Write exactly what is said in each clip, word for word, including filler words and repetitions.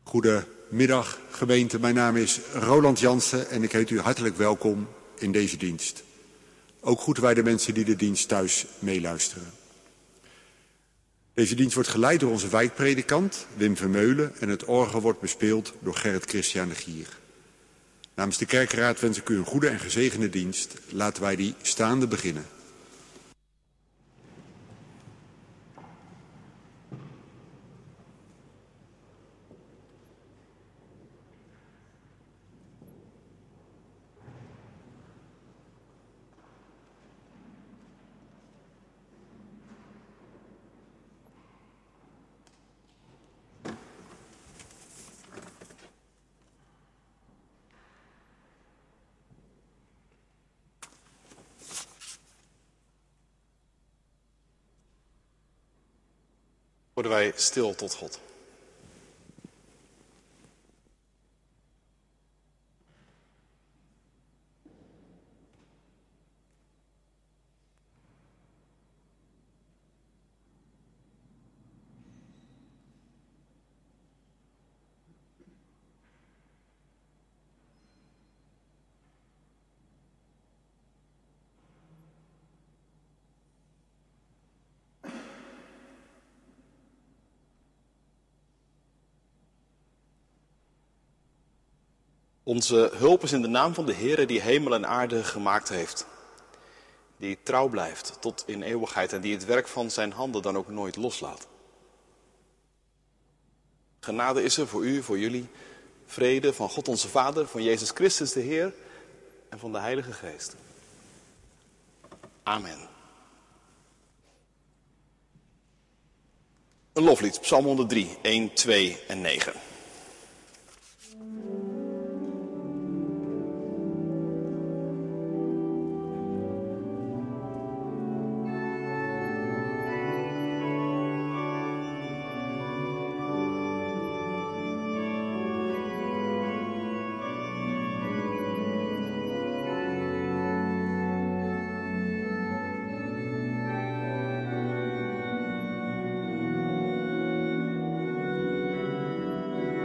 Goedemiddag gemeente, mijn naam is Roland Jansen en ik heet u hartelijk welkom in deze dienst. Ook groeten wij de mensen die de dienst thuis meeluisteren. Deze dienst wordt geleid door onze wijkpredikant Wim Vermeulen en het orgel wordt bespeeld door Gerrit Christian de Gier. Namens de kerkenraad wens ik u een goede en gezegende dienst. Laten wij die staande beginnen. Worden wij stil tot God. Onze hulp is in de naam van de Heere die hemel en aarde gemaakt heeft. Die trouw blijft tot in eeuwigheid en die het werk van zijn handen dan ook nooit loslaat. Genade is er voor u, voor jullie. Vrede van God onze Vader, van Jezus Christus de Heer en van de Heilige Geest. Amen. Een loflied, Psalm honderddrie, een, twee en negen. Thank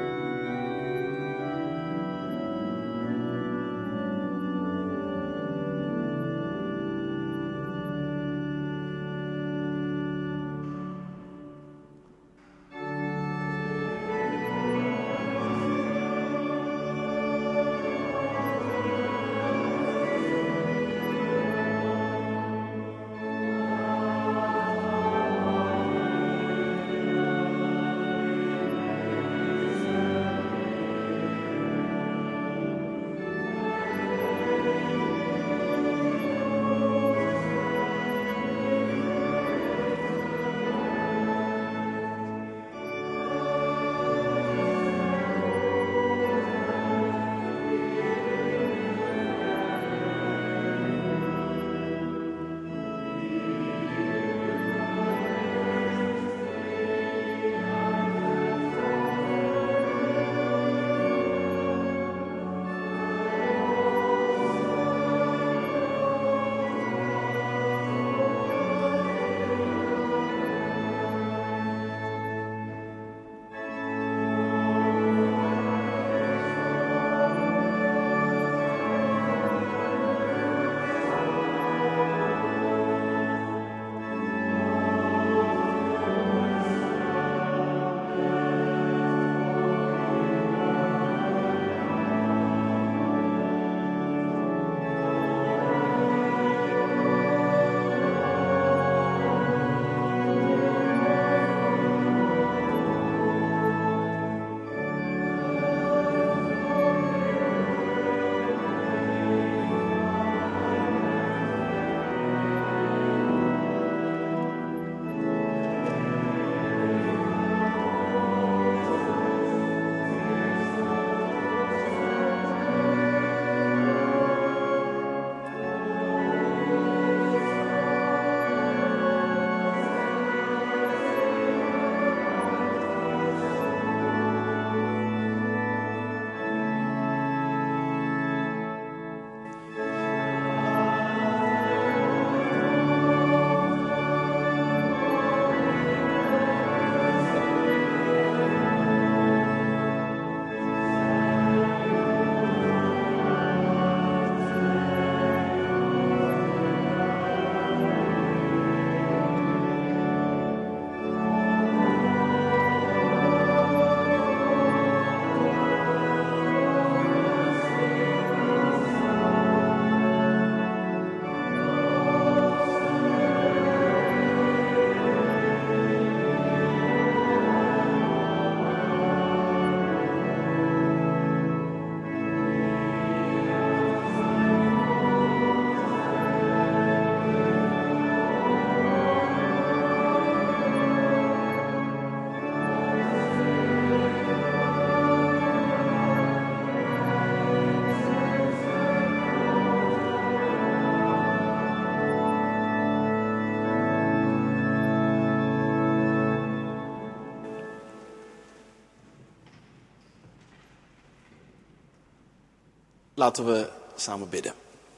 Laten we samen bidden.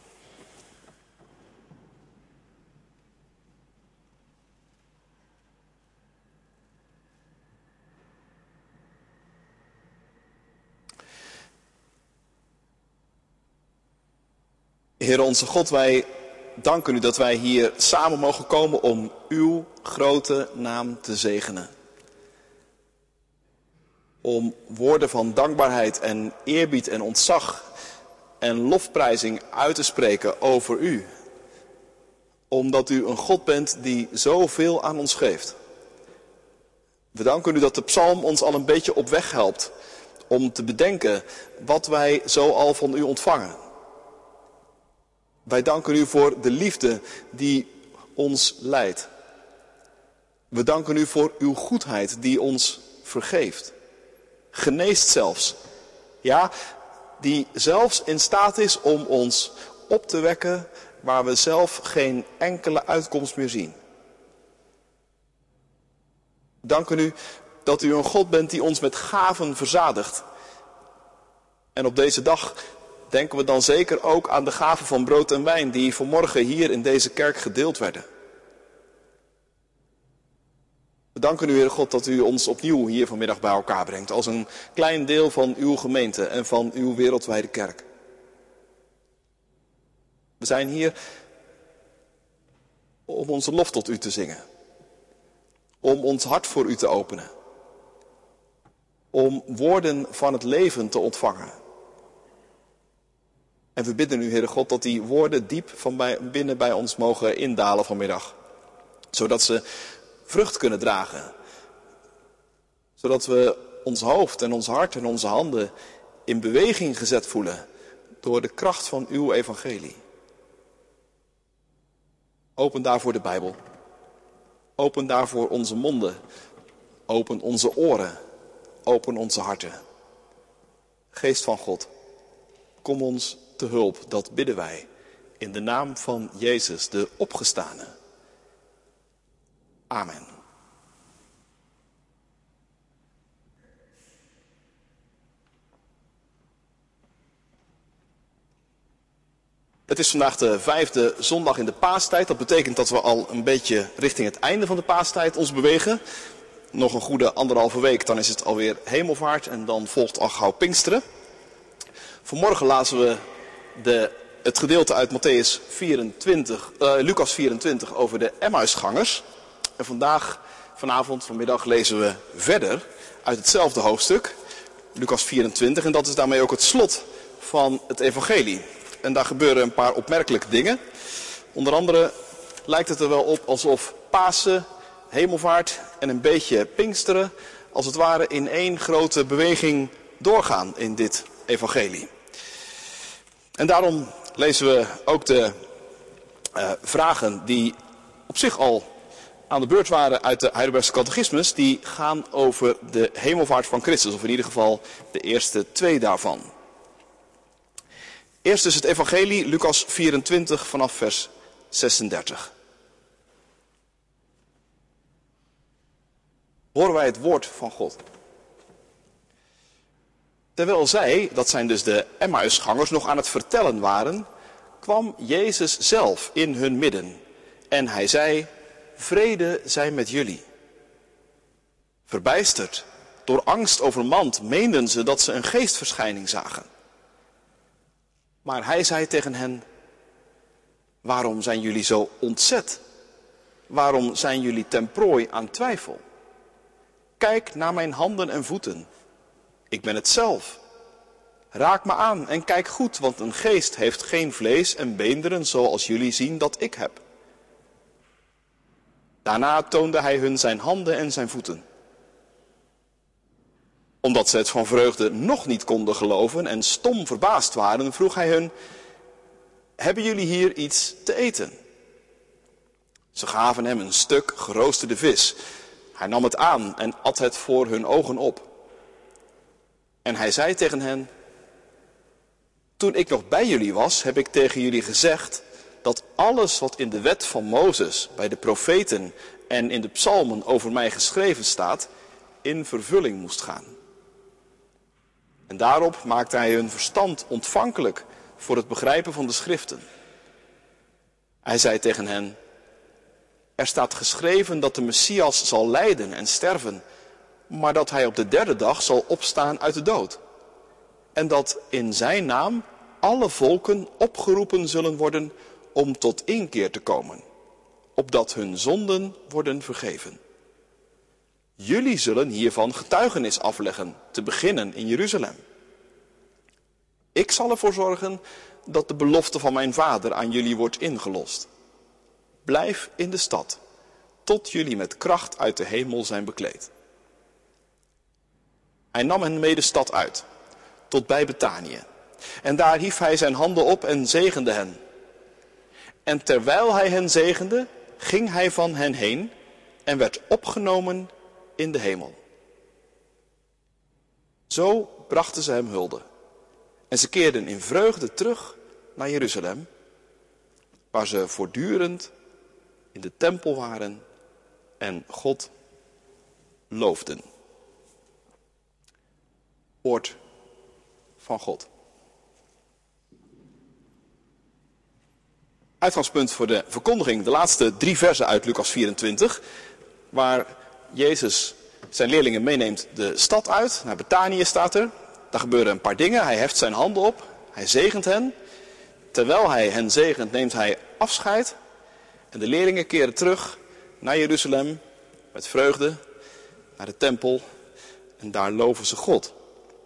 Heere onze God, wij danken u dat wij hier samen mogen komen om uw grote naam te zegenen. Om woorden van dankbaarheid en eerbied en ontzag en lofprijzing uit te spreken over u. Omdat u een God bent die zoveel aan ons geeft. We danken u dat de psalm ons al een beetje op weg helpt om te bedenken wat wij zo al van u ontvangen. Wij danken u voor de liefde die ons leidt. We danken u voor uw goedheid die ons vergeeft. Geneest zelfs. Ja, die zelfs in staat is om ons op te wekken waar we zelf geen enkele uitkomst meer zien. Danken u dat u een God bent die ons met gaven verzadigt. En op deze dag denken we dan zeker ook aan de gaven van brood en wijn die vanmorgen hier in deze kerk gedeeld werden. We danken u, Heer God, dat u ons opnieuw hier vanmiddag bij elkaar brengt als een klein deel van uw gemeente en van uw wereldwijde kerk. We zijn hier om onze lof tot u te zingen. Om ons hart voor u te openen. Om woorden van het leven te ontvangen. En we bidden u, Heere God, dat die woorden diep van bij, binnen bij ons mogen indalen vanmiddag. Zodat ze vrucht kunnen dragen. Zodat we ons hoofd en ons hart en onze handen in beweging gezet voelen door de kracht van uw evangelie. Open daarvoor de Bijbel. Open daarvoor onze monden. Open onze oren. Open onze harten. Geest van God, kom ons te hulp, dat bidden wij. In de naam van Jezus, de opgestane. Amen. Het is vandaag de vijfde zondag in de paastijd. Dat betekent dat we al een beetje richting het einde van de paastijd ons bewegen. Nog een goede anderhalve week, dan is het alweer hemelvaart en dan volgt al gauw Pinksteren. Vanmorgen lazen we de, het gedeelte uit Matthäus vierentwintig, uh, Lucas vierentwintig over de Emmausgangers. En vandaag, vanavond, vanmiddag lezen we verder uit hetzelfde hoofdstuk, Lucas vierentwintig. En dat is daarmee ook het slot van het evangelie. En daar gebeuren een paar opmerkelijke dingen. Onder andere lijkt het er wel op alsof Pasen, hemelvaart en een beetje Pinksteren als het ware in één grote beweging doorgaan in dit evangelie. En daarom lezen we ook de uh, vragen die op zich al aan de beurt waren uit de Heidelbergse catechismus. Die gaan over de hemelvaart van Christus, of in ieder geval de eerste twee daarvan. Eerst dus het evangelie, Lucas vierentwintig vanaf vers zesendertig. Horen wij het woord van God. Terwijl zij, dat zijn dus de Emmausgangers, nog aan het vertellen waren, kwam Jezus zelf in hun midden. En hij zei, vrede zij met jullie. Verbijsterd, door angst overmand, meenden ze dat ze een geestverschijning zagen. Maar hij zei tegen hen, waarom zijn jullie zo ontzet? Waarom zijn jullie ten prooi aan twijfel? Kijk naar mijn handen en voeten. Ik ben het zelf. Raak me aan en kijk goed, want een geest heeft geen vlees en beenderen zoals jullie zien dat ik heb. Daarna toonde hij hun zijn handen en zijn voeten. Omdat ze het van vreugde nog niet konden geloven en stom verbaasd waren, vroeg hij hun, hebben jullie hier iets te eten? Ze gaven hem een stuk geroosterde vis. Hij nam het aan en at het voor hun ogen op. En hij zei tegen hen, toen ik nog bij jullie was, heb ik tegen jullie gezegd dat alles wat in de wet van Mozes, bij de profeten en in de psalmen over mij geschreven staat, in vervulling moest gaan. En daarop maakte hij hun verstand ontvankelijk, voor het begrijpen van de schriften. Hij zei tegen hen: er staat geschreven dat de Messias zal lijden en sterven, maar dat hij op de derde dag zal opstaan uit de dood. En dat in zijn naam alle volken opgeroepen zullen worden om tot inkeer te komen, opdat hun zonden worden vergeven. Jullie zullen hiervan getuigenis afleggen, te beginnen in Jeruzalem. Ik zal ervoor zorgen dat de belofte van mijn vader aan jullie wordt ingelost. Blijf in de stad, tot jullie met kracht uit de hemel zijn bekleed. Hij nam hen mee de stad uit, tot bij Betanië. En daar hief hij zijn handen op en zegende hen. En terwijl hij hen zegende, ging hij van hen heen en werd opgenomen in de hemel. Zo brachten ze hem hulde. En ze keerden in vreugde terug naar Jeruzalem, waar ze voortdurend in de tempel waren en God loofden. Woord van God. Uitgangspunt voor de verkondiging, de laatste drie versen uit Lucas vierentwintig, waar Jezus zijn leerlingen meeneemt de stad uit, naar Betanië staat er. Daar gebeuren een paar dingen, hij heft zijn handen op, hij zegent hen. Terwijl hij hen zegent, neemt hij afscheid. En de leerlingen keren terug naar Jeruzalem met vreugde, naar de tempel, en daar loven ze God.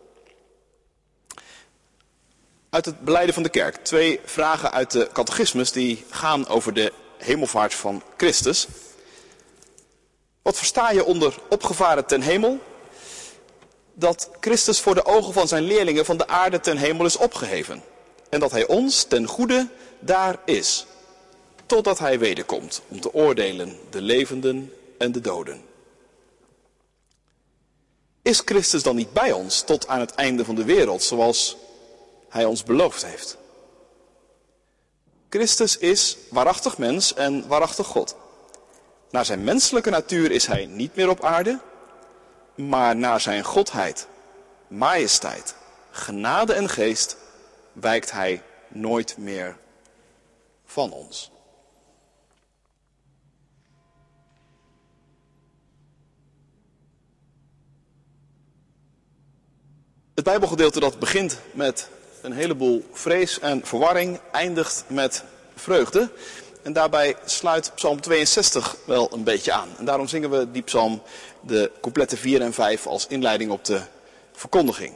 Uit het belijden van de kerk, twee vragen uit de catechismus die gaan over de hemelvaart van Christus. Wat versta je onder opgevaren ten hemel? Dat Christus voor de ogen van zijn leerlingen van de aarde ten hemel is opgeheven. En dat hij ons ten goede daar is, totdat hij wederkomt om te oordelen de levenden en de doden. Is Christus dan niet bij ons tot aan het einde van de wereld, zoals hij ons beloofd heeft? Christus is waarachtig mens en waarachtig God. Naar zijn menselijke natuur is hij niet meer op aarde, maar naar zijn godheid, majesteit, genade en geest wijkt hij nooit meer van ons. Het Bijbelgedeelte dat begint met een heleboel vrees en verwarring, eindigt met vreugde. En daarbij sluit Psalm tweeënzestig wel een beetje aan. En daarom zingen we die psalm, de coupletten vier en vijf, als inleiding op de verkondiging.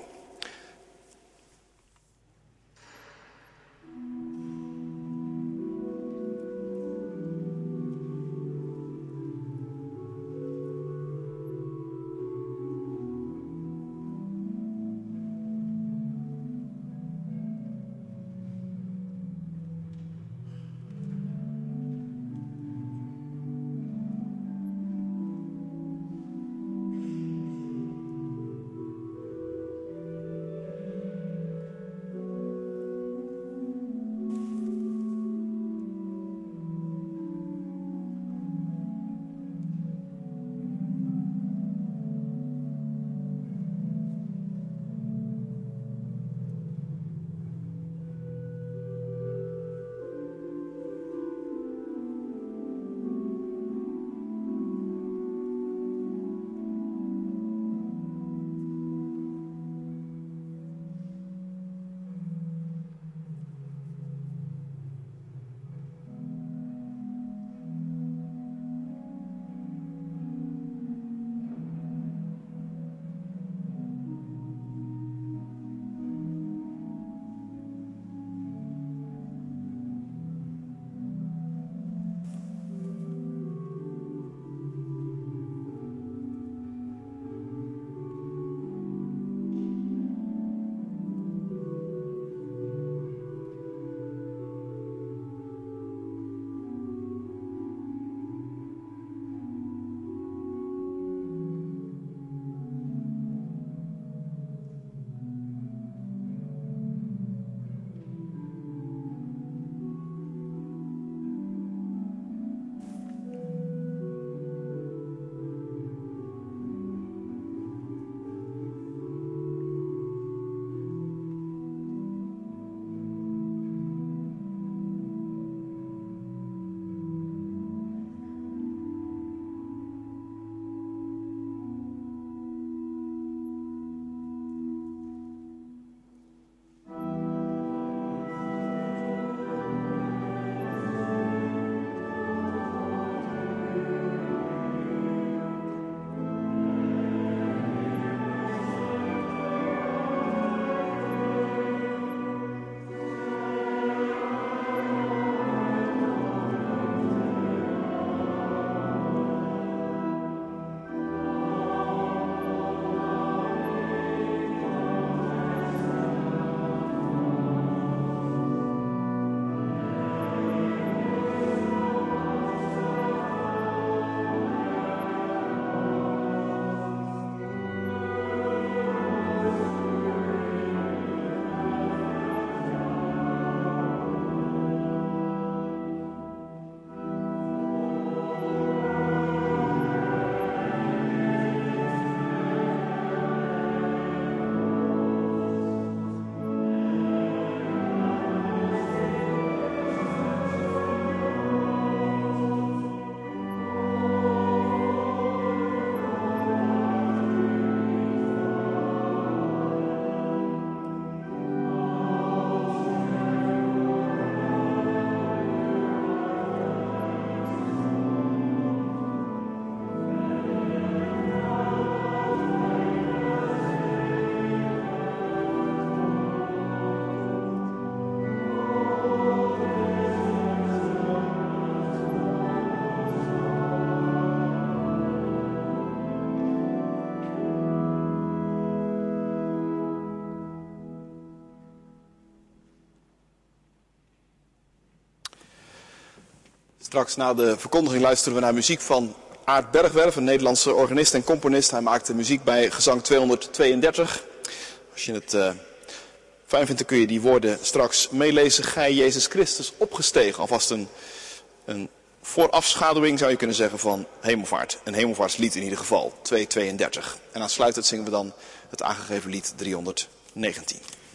Straks na de verkondiging luisteren we naar muziek van Aart Bergwerf, een Nederlandse organist en componist. Hij maakte muziek bij gezang tweehonderdtweeëndertig. Als je het uh, fijn vindt, dan kun je die woorden straks meelezen. Gij Jezus Christus opgestegen. Alvast een, een voorafschaduwing zou je kunnen zeggen van hemelvaart. Een hemelvaartslied in ieder geval, tweehonderdtweeëndertig. En aansluitend zingen we dan het aangegeven lied driehonderdnegentien.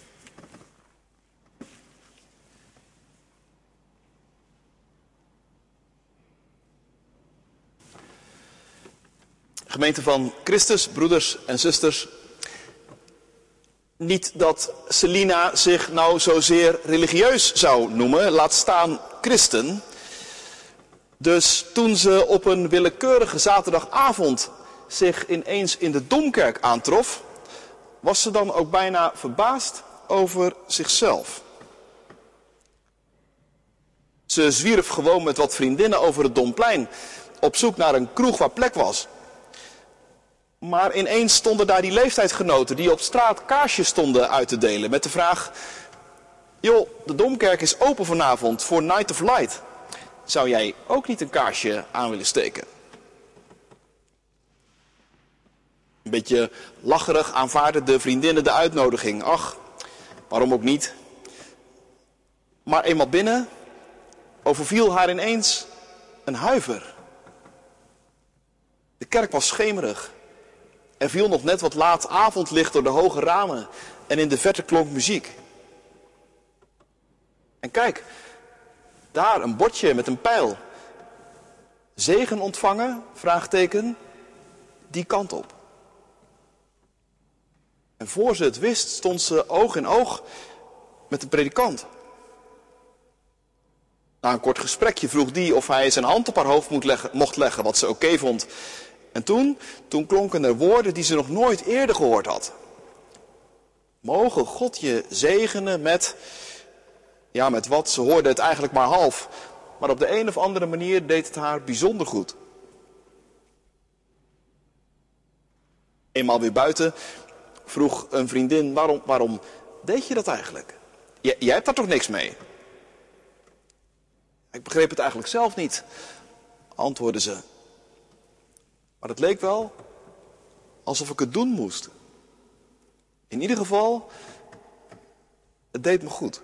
Gemeente van Christus, broeders en zusters. Niet dat Selina zich nou zozeer religieus zou noemen, laat staan christen. Dus toen ze op een willekeurige zaterdagavond zich ineens in de Domkerk aantrof, was ze dan ook bijna verbaasd over zichzelf. Ze zwierf gewoon met wat vriendinnen over het Domplein, op zoek naar een kroeg waar plek was. Maar ineens stonden daar die leeftijdsgenoten die op straat kaarsjes stonden uit te delen met de vraag: joh, de Domkerk is open vanavond voor Night of Light. Zou jij ook niet een kaarsje aan willen steken? Een beetje lacherig aanvaarden de vriendinnen de uitnodiging. Ach, waarom ook niet? Maar eenmaal binnen overviel haar ineens een huiver. De kerk was schemerig. Er viel nog net wat laat avondlicht door de hoge ramen en in de verte klonk muziek. En kijk, daar een bordje met een pijl. Zegen ontvangen, vraagteken, die kant op. En voor ze het wist stond ze oog in oog met de predikant. Na een kort gesprekje vroeg die of hij zijn hand op haar hoofd moet leggen, mocht leggen, wat ze oké vond. En toen, toen klonken er woorden die ze nog nooit eerder gehoord had. Mogen God je zegenen met, ja met wat, ze hoorde het eigenlijk maar half. Maar op de een of andere manier deed het haar bijzonder goed. Eenmaal weer buiten vroeg een vriendin, waarom, waarom deed je dat eigenlijk? J- jij hebt daar toch niks mee? Ik begreep het eigenlijk zelf niet, antwoordde ze. Maar het leek wel alsof ik het doen moest. In ieder geval, het deed me goed.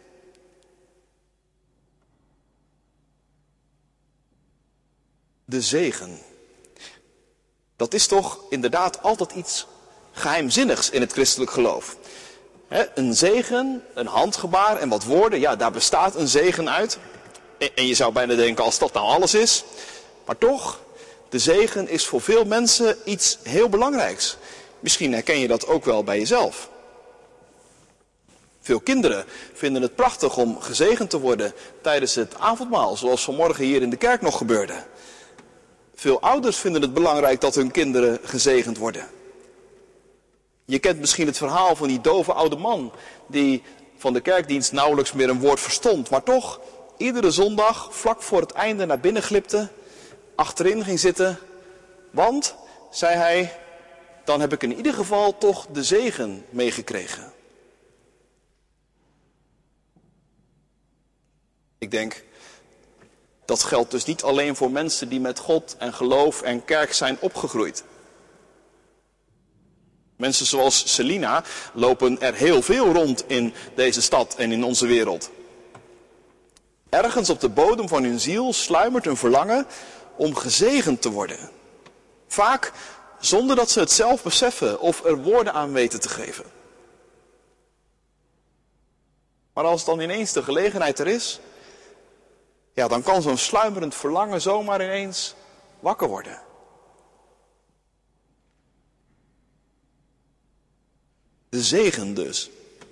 De zegen. Dat is toch inderdaad altijd iets geheimzinnigs in het christelijk geloof. He, een zegen, een handgebaar en wat woorden, ja, daar bestaat een zegen uit. En, en je zou bijna denken, als dat nou alles is. Maar toch, de zegen is voor veel mensen iets heel belangrijks. Misschien herken je dat ook wel bij jezelf. Veel kinderen vinden het prachtig om gezegend te worden tijdens het avondmaal, zoals vanmorgen hier in de kerk nog gebeurde. Veel ouders vinden het belangrijk dat hun kinderen gezegend worden. Je kent misschien het verhaal van die dove oude man die van de kerkdienst nauwelijks meer een woord verstond, maar toch iedere zondag vlak voor het einde naar binnen glipte, achterin ging zitten, want, zei hij, dan heb ik in ieder geval toch de zegen meegekregen. Ik denk, dat geldt dus niet alleen voor mensen die met God en geloof en kerk zijn opgegroeid. Mensen zoals Selina lopen er heel veel rond in deze stad en in onze wereld. Ergens op de bodem van hun ziel sluimert een verlangen om gezegend te worden. Vaak zonder dat ze het zelf beseffen of er woorden aan weten te geven. Maar als dan ineens de gelegenheid er is, ja, dan kan zo'n sluimerend verlangen zomaar ineens wakker worden. De zegen dus.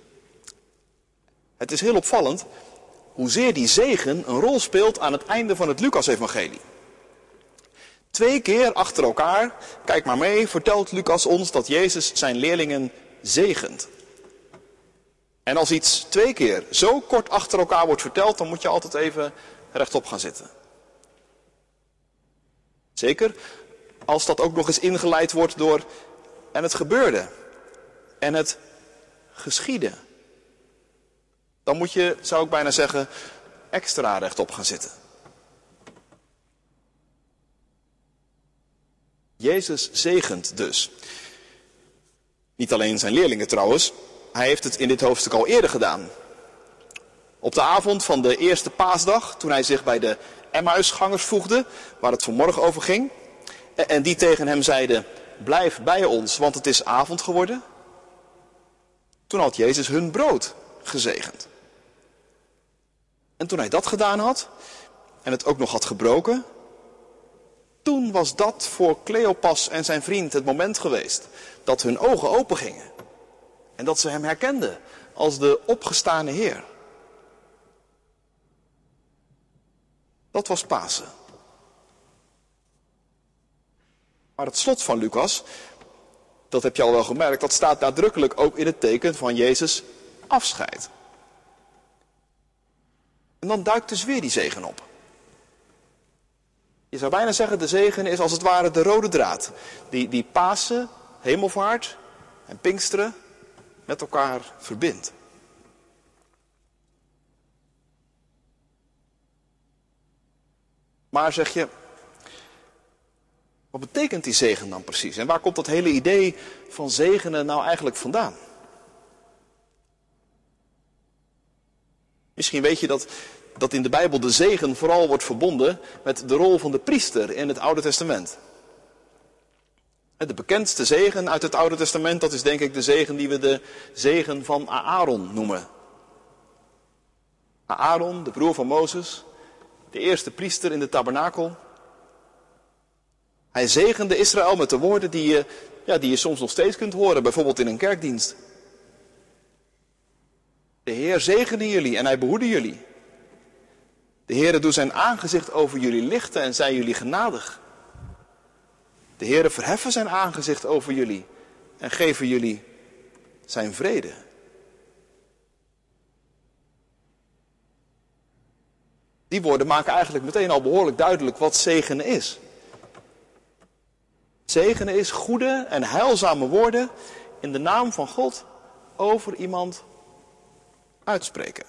Het is heel opvallend hoezeer die zegen een rol speelt aan het einde van het Lucas-evangelie. Twee keer achter elkaar, kijk maar mee, vertelt Lucas ons dat Jezus zijn leerlingen zegent. En als iets twee keer zo kort achter elkaar wordt verteld, dan moet je altijd even rechtop gaan zitten. Zeker als dat ook nog eens ingeleid wordt door en het gebeurde en het geschiedde. Dan moet je, zou ik bijna zeggen, extra rechtop gaan zitten. Jezus zegent dus. Niet alleen zijn leerlingen trouwens, hij heeft het in dit hoofdstuk al eerder gedaan. Op de avond van de eerste paasdag, toen hij zich bij de Emmausgangers voegde, waar het vanmorgen over ging, en die tegen hem zeiden, blijf bij ons, want het is avond geworden. Toen had Jezus hun brood gezegend. En toen hij dat gedaan had, en het ook nog had gebroken, toen was dat voor Cleopas en zijn vriend het moment geweest dat hun ogen opengingen. En dat ze hem herkenden als de opgestane Heer. Dat was Pasen. Maar het slot van Lucas, dat heb je al wel gemerkt, dat staat nadrukkelijk ook in het teken van Jezus' afscheid. En dan duikt dus weer die zegen op. Je zou bijna zeggen, de zegen is als het ware de rode draad. Die, die Pasen, Hemelvaart en Pinksteren met elkaar verbindt. Maar zeg je, wat betekent die zegen dan precies? En waar komt dat hele idee van zegenen nou eigenlijk vandaan? Misschien weet je dat, dat in de Bijbel de zegen vooral wordt verbonden met de rol van de priester in het Oude Testament. De bekendste zegen uit het Oude Testament, dat is denk ik de zegen die we de zegen van Aaron noemen. Aaron, de broer van Mozes, de eerste priester in de tabernakel. Hij zegende Israël met de woorden die je, ja, die je soms nog steeds kunt horen, bijvoorbeeld in een kerkdienst. De Heer zegene jullie en hij behoede jullie. De Heere doet zijn aangezicht over jullie lichten en zij jullie genadig. De Heere verheffen zijn aangezicht over jullie en geven jullie zijn vrede. Die woorden maken eigenlijk meteen al behoorlijk duidelijk wat zegenen is. Zegenen is goede en heilzame woorden in de naam van God over iemand uitspreken.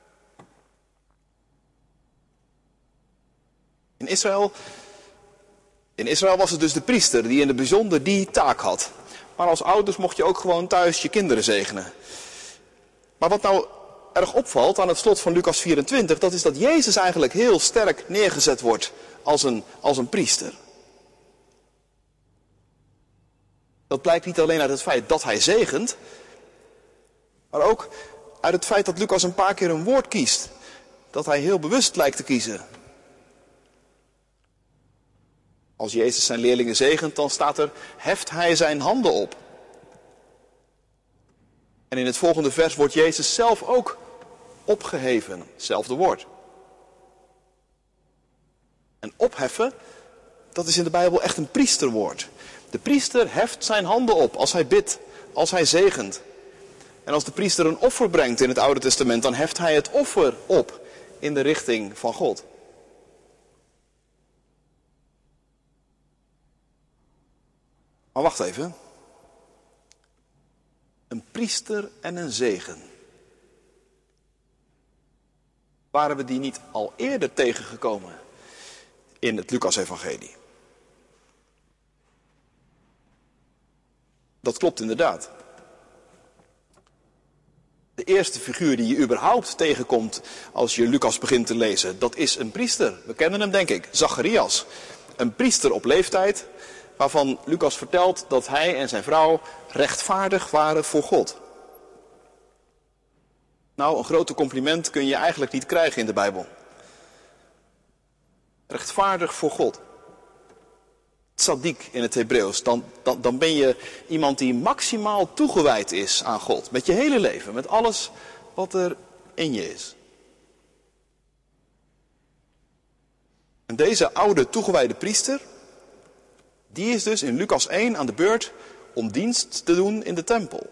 In Israël, in Israël was het dus de priester die in het bijzonder die taak had. Maar als ouders mocht je ook gewoon thuis je kinderen zegenen. Maar wat nou erg opvalt aan het slot van Lucas vierentwintig, dat is dat Jezus eigenlijk heel sterk neergezet wordt als een, als een priester. Dat blijkt niet alleen uit het feit dat hij zegent, maar ook uit het feit dat Lucas een paar keer een woord kiest. Dat hij heel bewust lijkt te kiezen. Als Jezus zijn leerlingen zegent, dan staat er, heft hij zijn handen op. En in het volgende vers wordt Jezus zelf ook opgeheven. Hetzelfde woord. En opheffen, dat is in de Bijbel echt een priesterwoord. De priester heft zijn handen op als hij bidt, als hij zegent. En als de priester een offer brengt in het Oude Testament, dan heft hij het offer op in de richting van God. Maar wacht even. Een priester en een zegen. Waren we die niet al eerder tegengekomen in het Lucas-evangelie? Dat klopt inderdaad. De eerste figuur die je überhaupt tegenkomt als je Lucas begint te lezen, dat is een priester. We kennen hem denk ik, Zacharias. Een priester op leeftijd, waarvan Lucas vertelt dat hij en zijn vrouw rechtvaardig waren voor God. Nou, een groter compliment kun je eigenlijk niet krijgen in de Bijbel. Rechtvaardig voor God. Tzaddik in het Hebreeuws. Dan, dan, dan ben je iemand die maximaal toegewijd is aan God. Met je hele leven, met alles wat er in je is. En deze oude toegewijde priester, die is dus in Lucas één aan de beurt om dienst te doen in de tempel.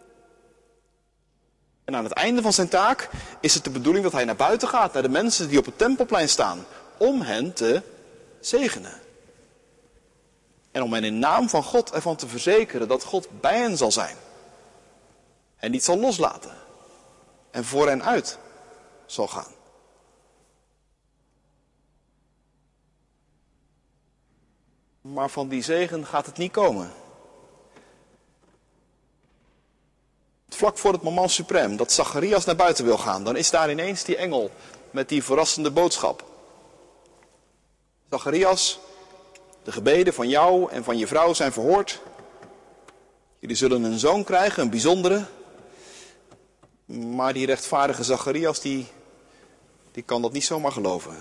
En aan het einde van zijn taak is het de bedoeling dat hij naar buiten gaat, naar de mensen die op het tempelplein staan, om hen te zegenen. En om hen in naam van God ervan te verzekeren dat God bij hen zal zijn. En niet zal loslaten. En voor hen uit zal gaan. Maar van die zegen gaat het niet komen. Vlak voor het moment suprême, dat Zacharias naar buiten wil gaan, dan is daar ineens die engel met die verrassende boodschap. Zacharias, de gebeden van jou en van je vrouw zijn verhoord. Jullie zullen een zoon krijgen, een bijzondere. Maar die rechtvaardige Zacharias, die, die kan dat niet zomaar geloven.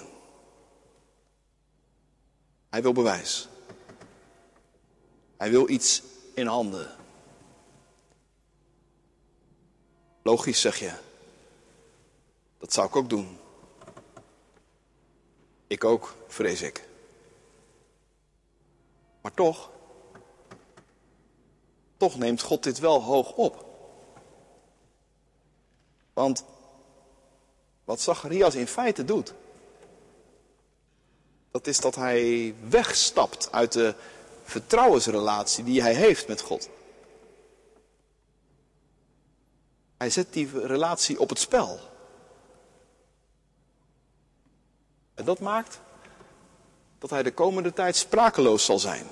Hij wil bewijs. Hij wil iets in handen. Logisch, zeg je. Dat zou ik ook doen. Ik ook, vrees ik. Maar toch, toch neemt God dit wel hoog op. Want wat Zacharias in feite doet, dat is dat hij wegstapt uit de vertrouwensrelatie die hij heeft met God. Hij zet die relatie op het spel. En dat maakt dat hij de komende tijd sprakeloos zal zijn.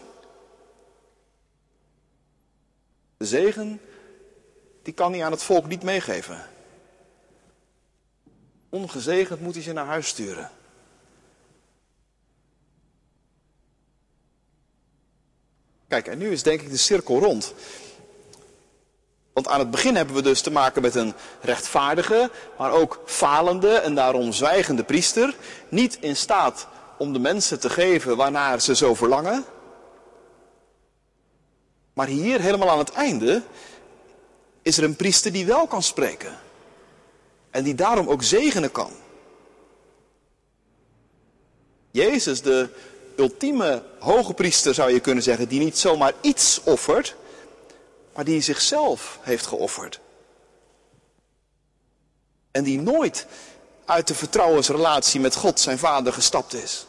De zegen, die kan hij aan het volk niet meegeven. Ongezegend moet hij ze naar huis sturen. Kijk, en nu is denk ik de cirkel rond. Want aan het begin hebben we dus te maken met een rechtvaardige, maar ook falende en daarom zwijgende priester. Niet in staat om de mensen te geven waarnaar ze zo verlangen. Maar hier, helemaal aan het einde, is er een priester die wel kan spreken. En die daarom ook zegenen kan. Jezus, de ultieme hoge priester zou je kunnen zeggen, die niet zomaar iets offert, maar die zichzelf heeft geofferd. En die nooit uit de vertrouwensrelatie met God, zijn Vader, gestapt is.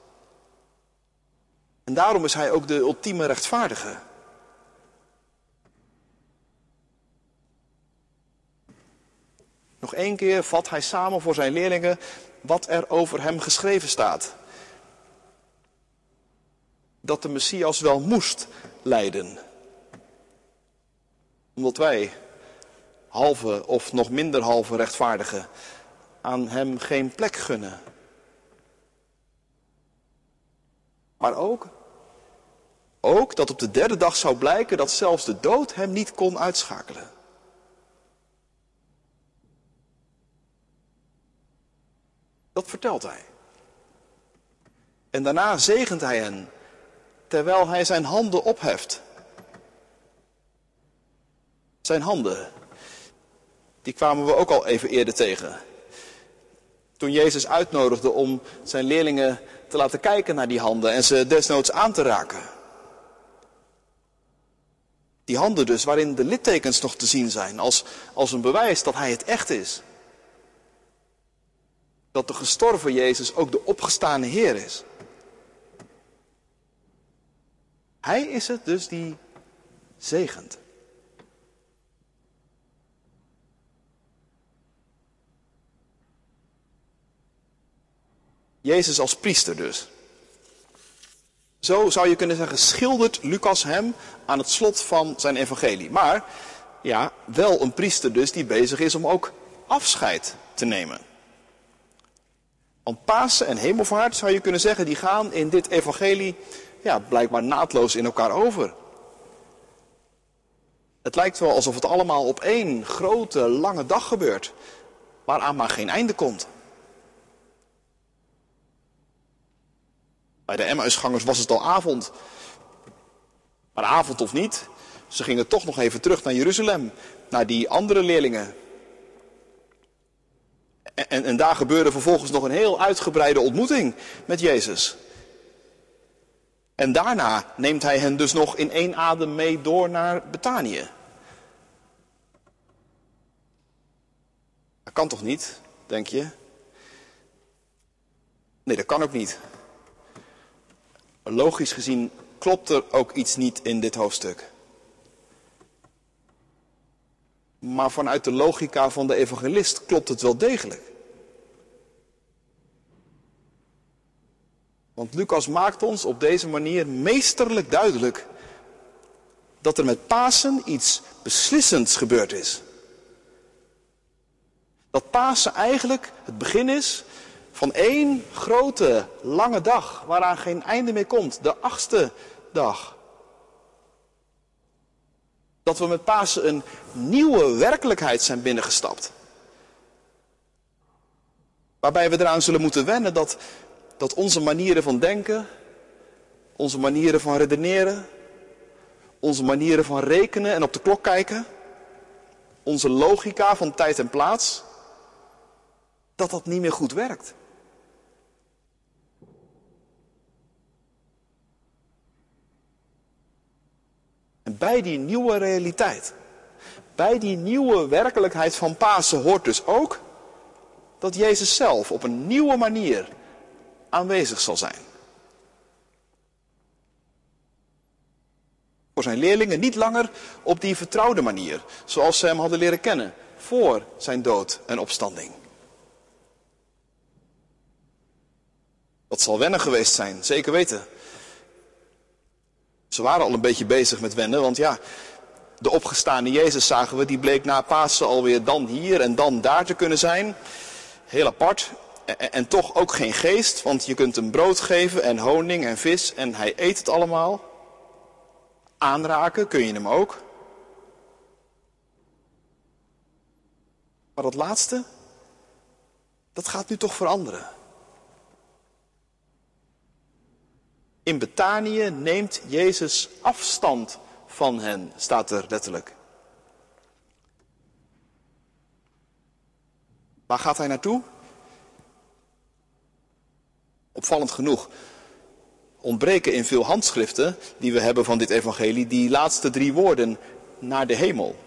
En daarom is hij ook de ultieme rechtvaardige. Nog één keer vat hij samen voor zijn leerlingen wat er over hem geschreven staat. Dat de Messias wel moest lijden. Omdat wij, halve of nog minder halve rechtvaardigen, aan hem geen plek gunnen. Maar ook, ook dat op de derde dag zou blijken dat zelfs de dood hem niet kon uitschakelen. Dat vertelt hij. En daarna zegent hij hen, terwijl hij zijn handen opheft. Zijn handen, die kwamen we ook al even eerder tegen. Toen Jezus uitnodigde om zijn leerlingen te laten kijken naar die handen en ze desnoods aan te raken. Die handen dus, waarin de littekens nog te zien zijn, als, als een bewijs dat hij het echt is. Dat de gestorven Jezus ook de opgestane Heer is. Hij is het dus die zegent. Jezus als priester dus. Zo zou je kunnen zeggen, schildert Lucas hem aan het slot van zijn evangelie. Maar, ja, wel een priester dus die bezig is om ook afscheid te nemen. Want Pasen en hemelvaart, zou je kunnen zeggen, die gaan in dit evangelie ja, blijkbaar naadloos in elkaar over. Het lijkt wel alsof het allemaal op één grote, lange dag gebeurt, waaraan maar geen einde komt. Bij de Emmausgangers was het al avond. Maar avond of niet, ze gingen toch nog even terug naar Jeruzalem, naar die andere leerlingen. En, en daar gebeurde vervolgens nog een heel uitgebreide ontmoeting met Jezus. En daarna neemt hij hen dus nog in één adem mee door naar Betanië. Dat kan toch niet, denk je? Nee, dat kan ook niet. Logisch gezien klopt er ook iets niet in dit hoofdstuk. Maar vanuit de logica van de evangelist klopt het wel degelijk. Want Lucas maakt ons op deze manier meesterlijk duidelijk dat er met Pasen iets beslissends gebeurd is. Dat Pasen eigenlijk het begin is van één grote, lange dag waaraan geen einde meer komt. De achtste dag. Dat we met Pasen een nieuwe werkelijkheid zijn binnengestapt. Waarbij we eraan zullen moeten wennen dat, dat onze manieren van denken, onze manieren van redeneren, onze manieren van rekenen en op de klok kijken, onze logica van tijd en plaats, dat dat niet meer goed werkt. En bij die nieuwe realiteit, bij die nieuwe werkelijkheid van Pasen hoort dus ook dat Jezus zelf op een nieuwe manier aanwezig zal zijn. Voor zijn leerlingen niet langer op die vertrouwde manier, zoals ze hem hadden leren kennen, voor zijn dood en opstanding. Dat zal wennen geweest zijn, zeker weten. Ze waren al een beetje bezig met wennen, want ja, de opgestane Jezus zagen we, die bleek na Pasen alweer dan hier en dan daar te kunnen zijn. Heel apart. En, en toch ook geen geest, want je kunt hem brood geven en honing en vis en hij eet het allemaal. Aanraken kun je hem ook. Maar dat laatste, dat gaat nu toch veranderen. In Betanië neemt Jezus afstand van hen, staat er letterlijk. Waar gaat hij naartoe? Opvallend genoeg ontbreken in veel handschriften die we hebben van dit evangelie die laatste drie woorden, naar de hemel.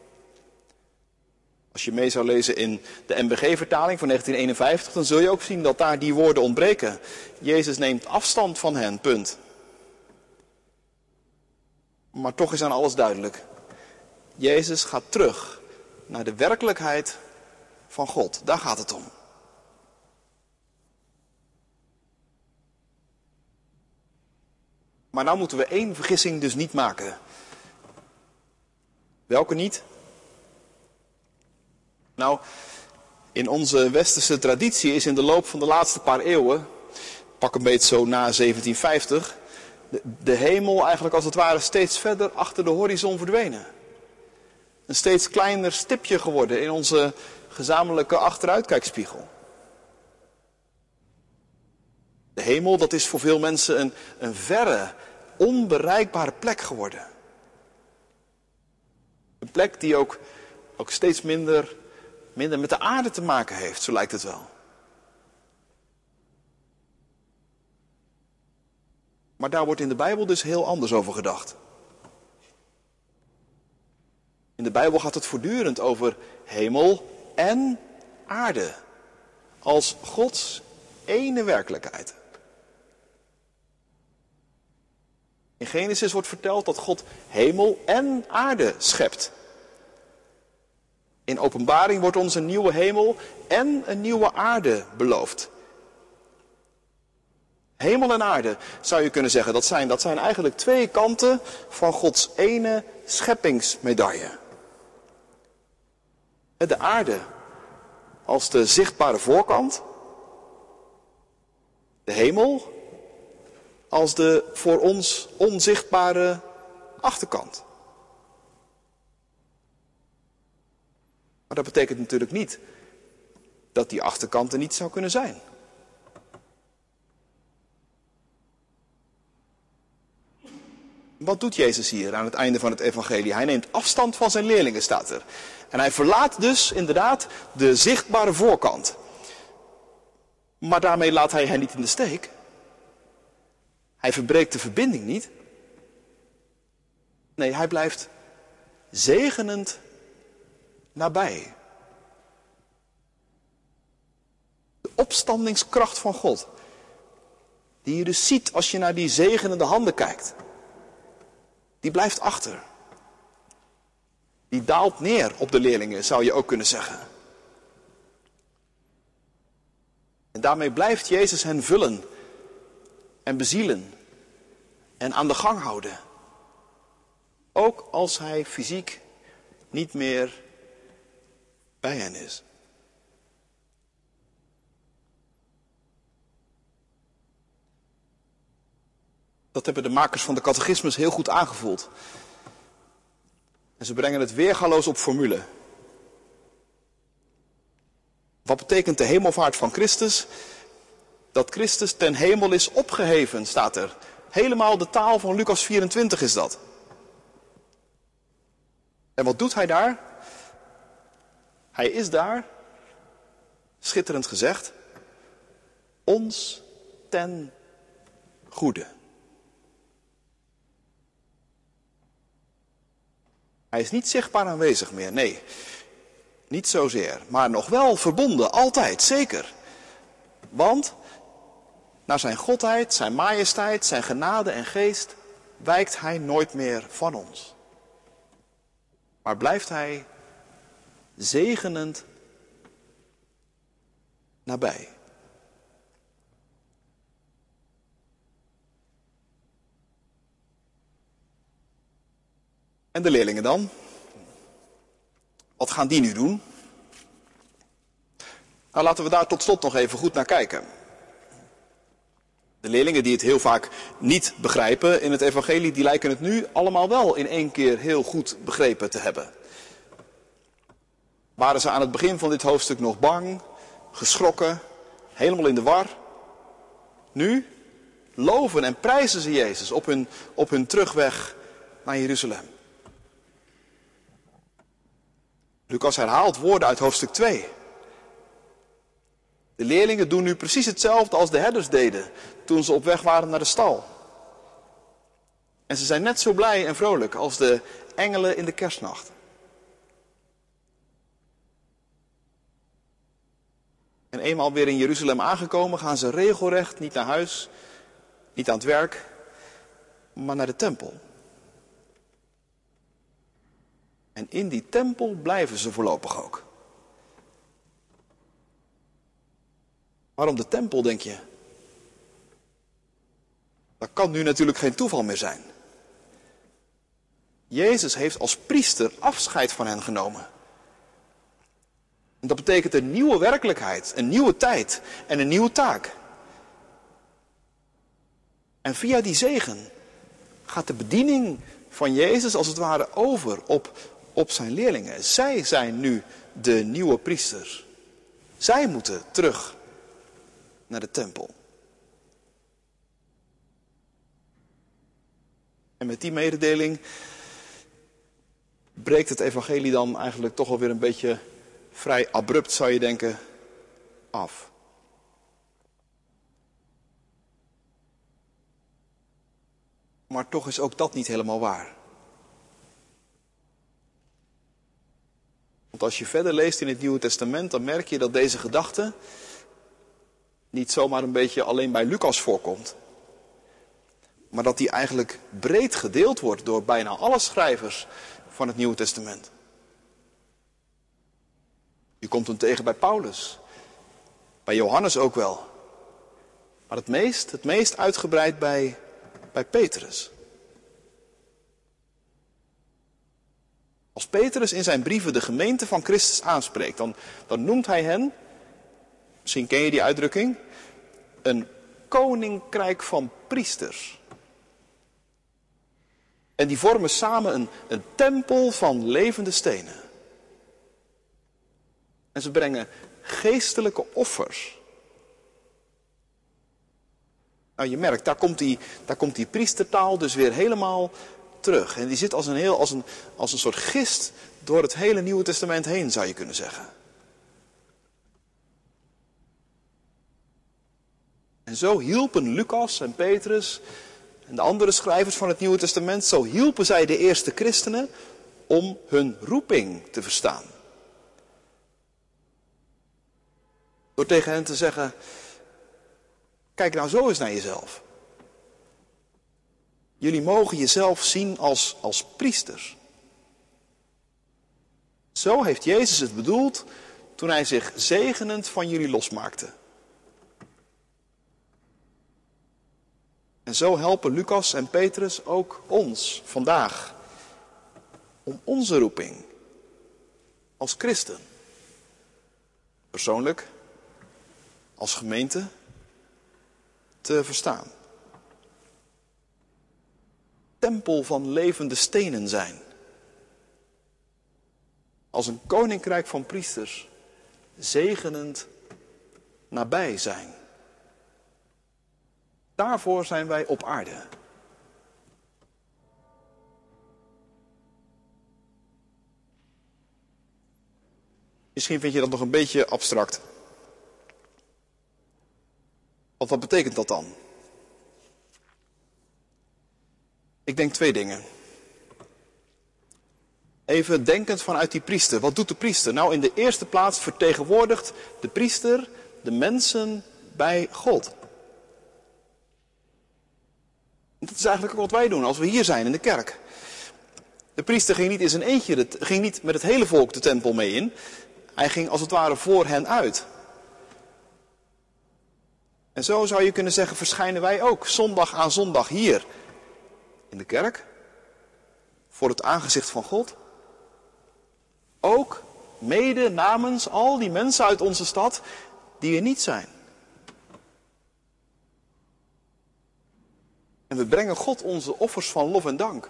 Als je mee zou lezen in de N B G-vertaling van negentien eenenvijftig, dan zul je ook zien dat daar die woorden ontbreken. Jezus neemt afstand van hen, punt. Maar toch is aan alles duidelijk. Jezus gaat terug naar de werkelijkheid van God. Daar gaat het om. Maar nou moeten we één vergissing dus niet maken. Welke niet? Nou, in onze westerse traditie is in de loop van de laatste paar eeuwen, pak een beetje zo na zeventien vijftig, de, de hemel eigenlijk als het ware steeds verder achter de horizon verdwenen. Een steeds kleiner stipje geworden in onze gezamenlijke achteruitkijkspiegel. De hemel, dat is voor veel mensen een, een verre, onbereikbare plek geworden. Een plek die ook, ook steeds minder, minder met de aarde te maken heeft, zo lijkt het wel. Maar daar wordt in de Bijbel dus heel anders over gedacht. In de Bijbel gaat het voortdurend over hemel en aarde. Als Gods ene werkelijkheid. In Genesis wordt verteld dat God hemel en aarde schept. In Openbaring wordt ons een nieuwe hemel en een nieuwe aarde beloofd. Hemel en aarde, zou je kunnen zeggen, dat zijn, dat zijn eigenlijk twee kanten van Gods ene scheppingsmedaille. De aarde als de zichtbare voorkant. De hemel als de voor ons onzichtbare achterkant. Maar dat betekent natuurlijk niet dat die achterkant er niet zou kunnen zijn. Wat doet Jezus hier aan het einde van het evangelie? Hij neemt afstand van zijn leerlingen, staat er. En hij verlaat dus inderdaad de zichtbare voorkant. Maar daarmee laat hij hen niet in de steek. Hij verbreekt de verbinding niet. Nee, hij blijft zegenend nabij. De opstandingskracht van God. Die je dus ziet als je naar die zegenende handen kijkt. Die blijft achter. Die daalt neer op de leerlingen, zou je ook kunnen zeggen. En daarmee blijft Jezus hen vullen en bezielen en aan de gang houden. Ook als hij fysiek niet meer bij hen is. Dat hebben de makers van de catechismus heel goed aangevoeld. En ze brengen het weergaloos op formule. Wat betekent de hemelvaart van Christus? Dat Christus ten hemel is opgeheven, staat er. Helemaal de taal van Lucas vierentwintig is dat. En wat doet hij daar? Hij is daar, schitterend gezegd, ons ten goede. Hij is niet zichtbaar aanwezig meer, nee, niet zozeer, maar nog wel verbonden, altijd, zeker. Want naar zijn godheid, zijn majesteit, zijn genade en geest wijkt hij nooit meer van ons. Maar blijft hij zegenend nabij. En de leerlingen dan? Wat gaan die nu doen? Nou, laten we daar tot slot nog even goed naar kijken. De leerlingen die het heel vaak niet begrijpen in het evangelie, die lijken het nu allemaal wel in één keer heel goed begrepen te hebben. Waren ze aan het begin van dit hoofdstuk nog bang, geschrokken, helemaal in de war? Nu loven en prijzen ze Jezus op hun, op hun terugweg naar Jeruzalem. Lucas herhaalt woorden uit hoofdstuk twee. De leerlingen doen nu precies hetzelfde als de herders deden toen ze op weg waren naar de stal. En ze zijn net zo blij en vrolijk als de engelen in de kerstnacht. En eenmaal weer in Jeruzalem aangekomen gaan ze regelrecht niet naar huis, niet aan het werk, maar naar de tempel. En in die tempel blijven ze voorlopig ook. Waarom de tempel, denk je? Dat kan nu natuurlijk geen toeval meer zijn. Jezus heeft als priester afscheid van hen genomen. En dat betekent een nieuwe werkelijkheid, een nieuwe tijd en een nieuwe taak. En via die zegen gaat de bediening van Jezus als het ware over op, op zijn leerlingen. Zij zijn nu de nieuwe priesters. Zij moeten terug naar de tempel. En met die mededeling breekt het evangelie dan eigenlijk toch alweer een beetje vrij abrupt, zou je denken, af. Maar toch is ook dat niet helemaal waar. Want als je verder leest in het Nieuwe Testament, dan merk je dat deze gedachte niet zomaar een beetje alleen bij Lucas voorkomt. Maar dat die eigenlijk breed gedeeld wordt door bijna alle schrijvers van het Nieuwe Testament. Je komt hem tegen bij Paulus, bij Johannes ook wel. Maar het meest, het meest uitgebreid bij, bij Petrus. Als Petrus in zijn brieven de gemeente van Christus aanspreekt, dan, dan noemt hij hen, misschien ken je die uitdrukking, een koninkrijk van priesters. En die vormen samen een, een tempel van levende stenen. En ze brengen geestelijke offers. Nou, je merkt, daar komt die, daar komt die priestertaal dus weer helemaal terug. En die zit als een, heel, als, een, als een soort gist door het hele Nieuwe Testament heen, zou je kunnen zeggen. En zo hielpen Lucas en Petrus en de andere schrijvers van het Nieuwe Testament, zo hielpen zij de eerste christenen om hun roeping te verstaan. Door tegen hen te zeggen, kijk nou zo eens naar jezelf. Jullie mogen jezelf zien als, als priesters. Zo heeft Jezus het bedoeld toen hij zich zegenend van jullie losmaakte. En zo helpen Lucas en Petrus ook ons vandaag om onze roeping als christen, persoonlijk, als gemeente, te verstaan. Tempel van levende stenen zijn. Als een koninkrijk van priesters, zegenend nabij zijn. Daarvoor zijn wij op aarde. Misschien vind je dat nog een beetje abstract. Want wat betekent dat dan? Ik denk twee dingen. Even denkend vanuit die priester. Wat doet de priester? Nou, in de eerste plaats vertegenwoordigt de priester de mensen bij God. Dat is eigenlijk ook wat wij doen als we hier zijn in de kerk. De priester ging niet in zijn eentje, ging niet met het hele volk de tempel mee in. Hij ging als het ware voor hen uit. En zo zou je kunnen zeggen, verschijnen wij ook zondag aan zondag hier in de kerk. Voor het aangezicht van God. Ook mede namens al die mensen uit onze stad die er niet zijn. En we brengen God onze offers van lof en dank.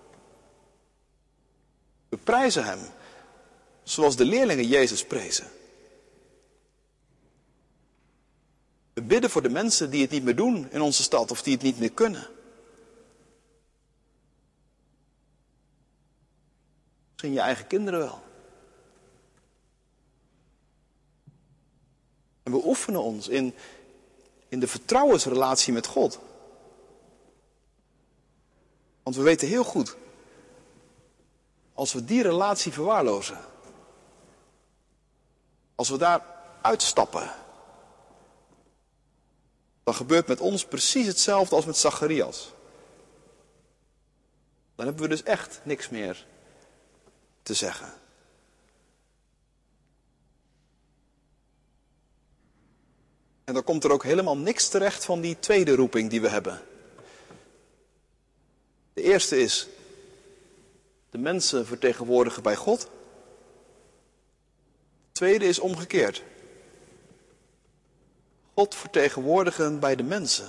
We prijzen hem, zoals de leerlingen Jezus prezen. We bidden voor de mensen die het niet meer doen in onze stad of die het niet meer kunnen. Misschien je eigen kinderen wel. En we oefenen ons in, in de vertrouwensrelatie met God. Want we weten heel goed, als we die relatie verwaarlozen, als we daar uitstappen, dan gebeurt met ons precies hetzelfde als met Zacharias. Dan hebben we dus echt niks meer te zeggen. En dan komt er ook helemaal niks terecht van die tweede roeping die we hebben. De eerste is de mensen vertegenwoordigen bij God. De tweede is omgekeerd. God vertegenwoordigen bij de mensen.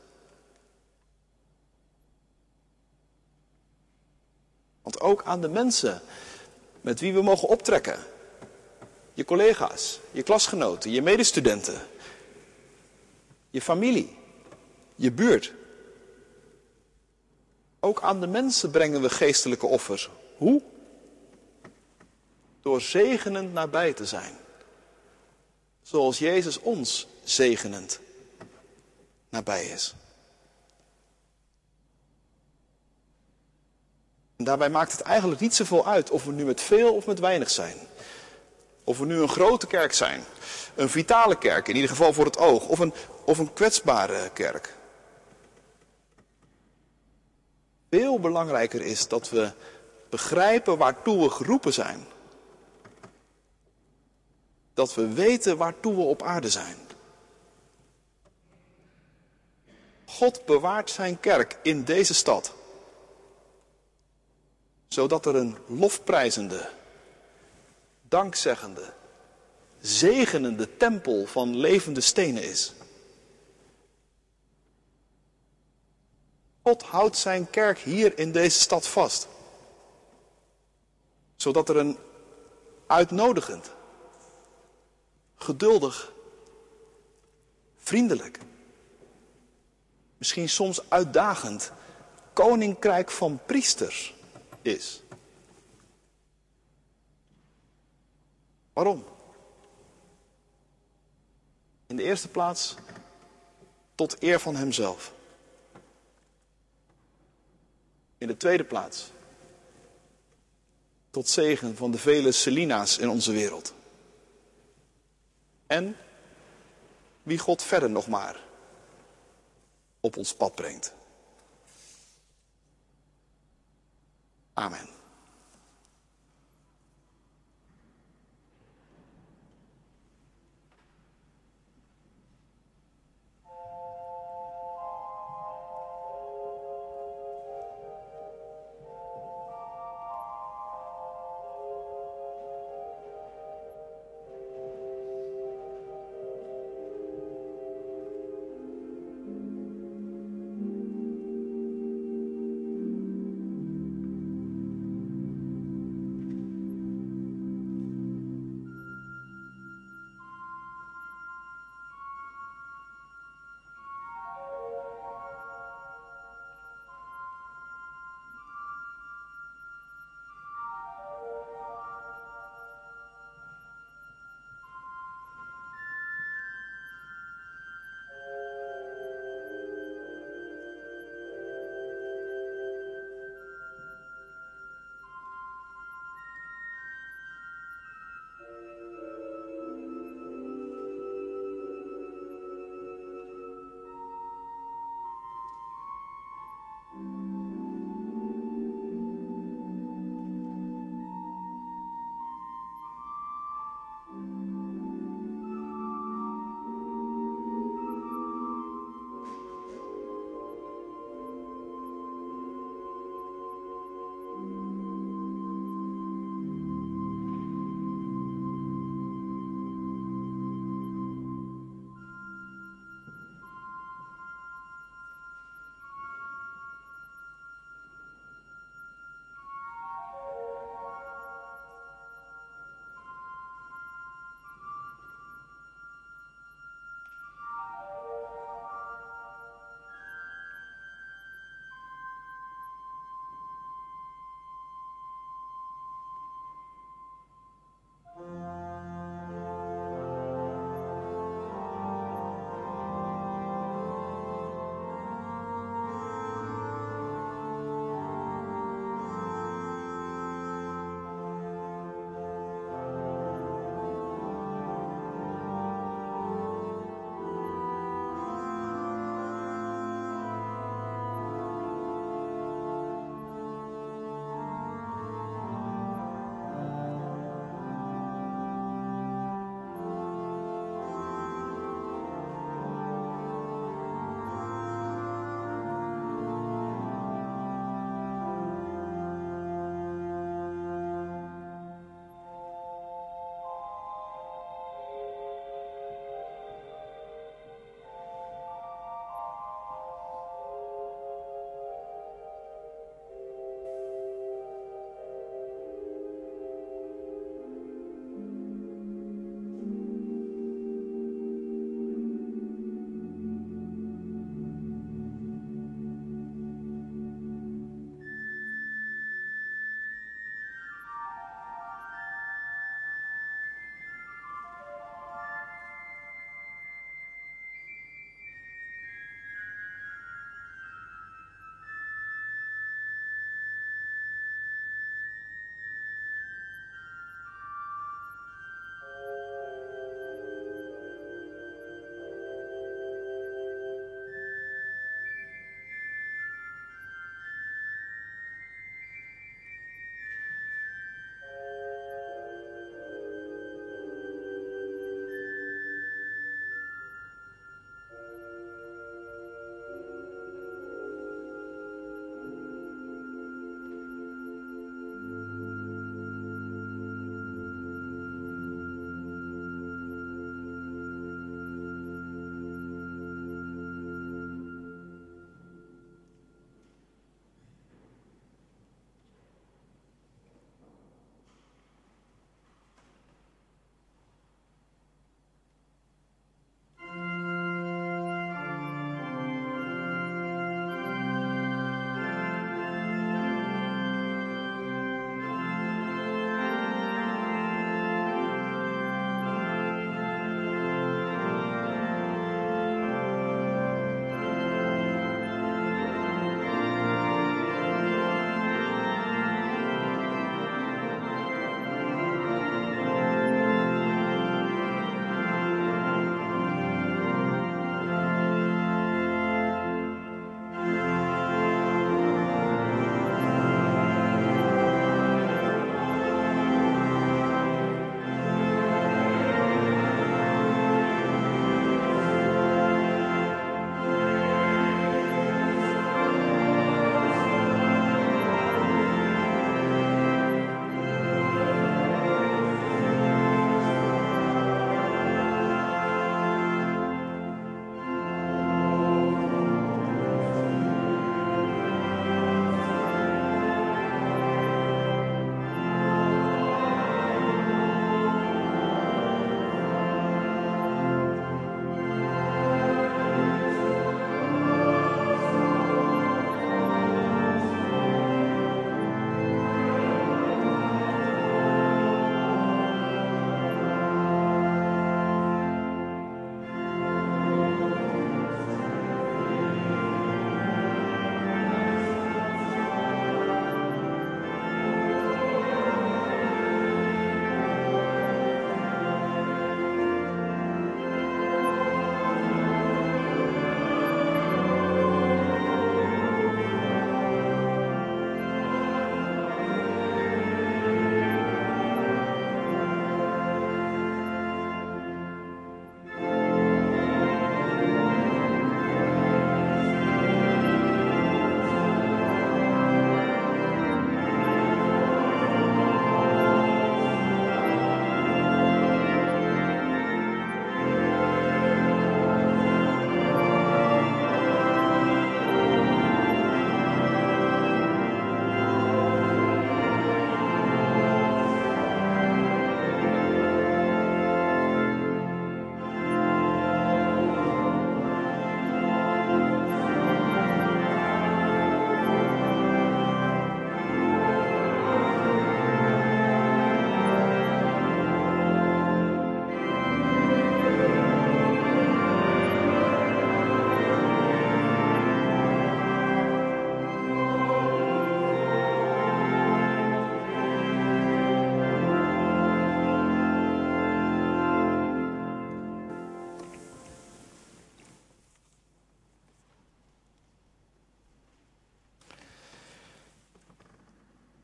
Want ook aan de mensen met wie we mogen optrekken. Je collega's, je klasgenoten, je medestudenten. Je familie, je buurt. Ook aan de mensen brengen we geestelijke offers. Hoe? Door zegenend nabij te zijn. Zoals Jezus ons zegenend nabij is. En daarbij maakt het eigenlijk niet zoveel uit of we nu met veel of met weinig zijn. Of we nu een grote kerk zijn. Een vitale kerk, in ieder geval voor het oog. Of een, of een kwetsbare kerk. Veel belangrijker is dat we begrijpen waartoe we geroepen zijn. Dat we weten waartoe we op aarde zijn. God bewaart zijn kerk in deze stad. Zodat er een lofprijzende, dankzeggende, zegenende tempel van levende stenen is. God houdt zijn kerk hier in deze stad vast. Zodat er een uitnodigend, geduldig, vriendelijk, misschien soms uitdagend koninkrijk van priesters is. Waarom? In de eerste plaats tot eer van hemzelf. In de tweede plaats tot zegen van de vele Selina's in onze wereld. En wie God verder nog maar op ons pad brengt. Amen.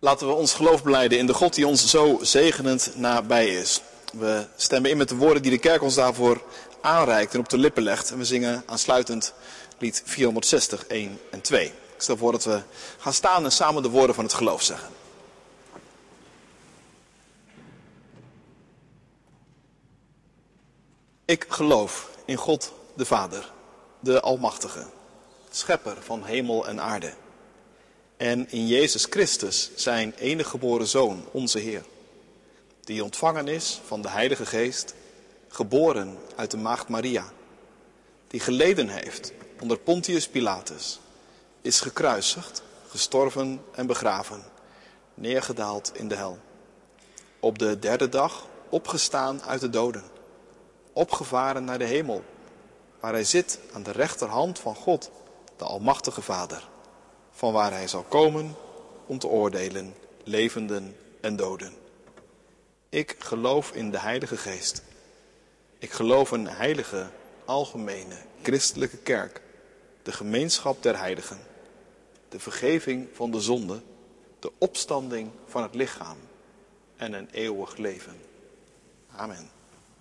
Laten we ons geloof belijden in de God die ons zo zegenend nabij is. We stemmen in met de woorden die de kerk ons daarvoor aanreikt en op de lippen legt. En we zingen aansluitend lied vierhonderdzestig, één en twee. Ik stel voor dat we gaan staan en samen de woorden van het geloof zeggen. Ik geloof in God de Vader, de Almachtige, schepper van hemel en aarde. En in Jezus Christus, zijn enige geboren Zoon, onze Heer. Die ontvangen is van de Heilige Geest, geboren uit de maagd Maria. Die geleden heeft onder Pontius Pilatus, is gekruisigd, gestorven en begraven, neergedaald in de hel. Op de derde dag opgestaan uit de doden, opgevaren naar de hemel, waar hij zit aan de rechterhand van God, de Almachtige Vader, van waar hij zal komen om te oordelen, levenden en doden. Ik geloof in de Heilige Geest. Ik geloof een heilige, algemene, christelijke kerk, de gemeenschap der heiligen, de vergeving van de zonde, de opstanding van het lichaam en een eeuwig leven. Amen.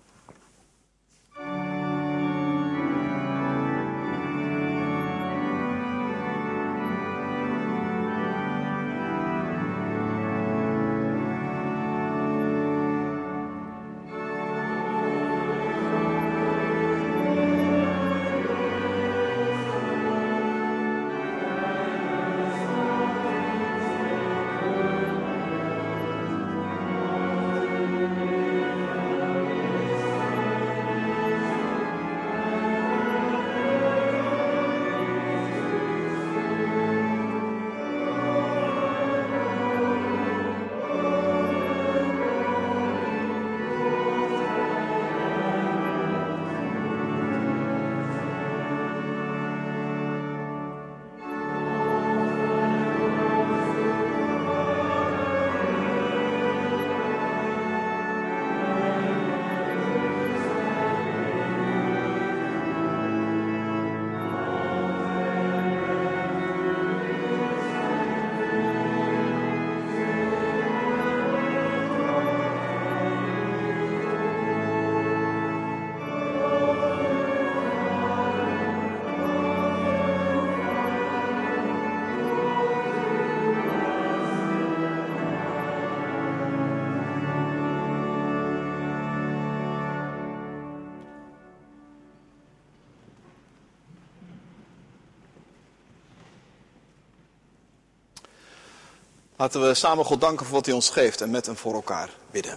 Laten we samen God danken voor wat hij ons geeft en met en voor elkaar bidden.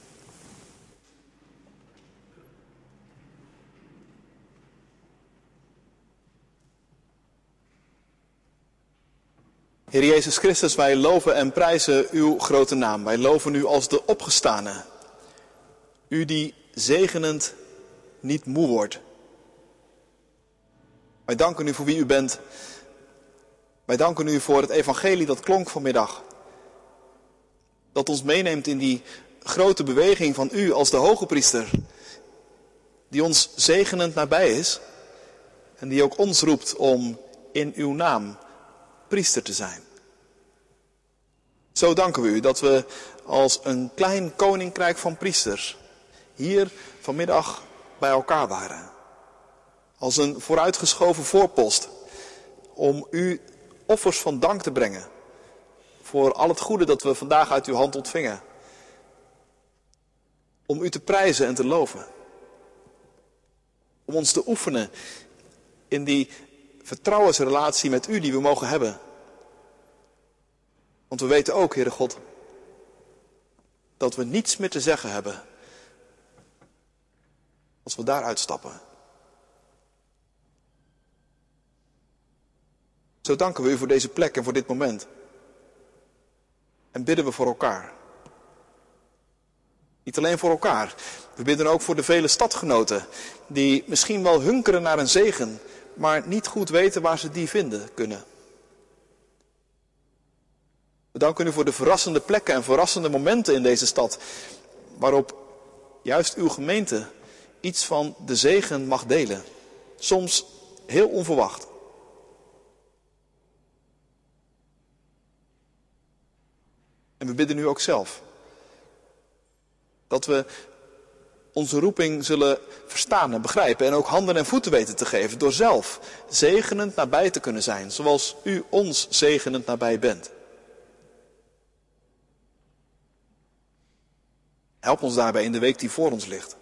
Heer Jezus Christus, wij loven en prijzen uw grote naam. Wij loven u als de opgestane. U die zegenend niet moe wordt. Wij danken u voor wie u bent. Wij danken u voor het evangelie dat klonk vanmiddag. Dat ons meeneemt in die grote beweging van u als de hoge priester. Die ons zegenend nabij is. En die ook ons roept om in uw naam priester te zijn. Zo danken we u dat we als een klein koninkrijk van priesters hier vanmiddag bij elkaar waren. Als een vooruitgeschoven voorpost om u offers van dank te brengen voor al het goede dat we vandaag uit uw hand ontvingen. Om u te prijzen en te loven. Om ons te oefenen in die vertrouwensrelatie met u die we mogen hebben. Want we weten ook, Heere God, dat we niets meer te zeggen hebben als we daaruit stappen. Zo danken we u voor deze plek en voor dit moment. En bidden we voor elkaar. Niet alleen voor elkaar. We bidden ook voor de vele stadgenoten die misschien wel hunkeren naar een zegen, maar niet goed weten waar ze die vinden kunnen. We danken u voor de verrassende plekken en verrassende momenten in deze stad, waarop juist uw gemeente iets van de zegen mag delen. Soms heel onverwacht. En we bidden nu ook zelf. Dat we onze roeping zullen verstaan en begrijpen en ook handen en voeten weten te geven door zelf zegenend nabij te kunnen zijn, zoals u ons zegenend nabij bent. Help ons daarbij in de week die voor ons ligt.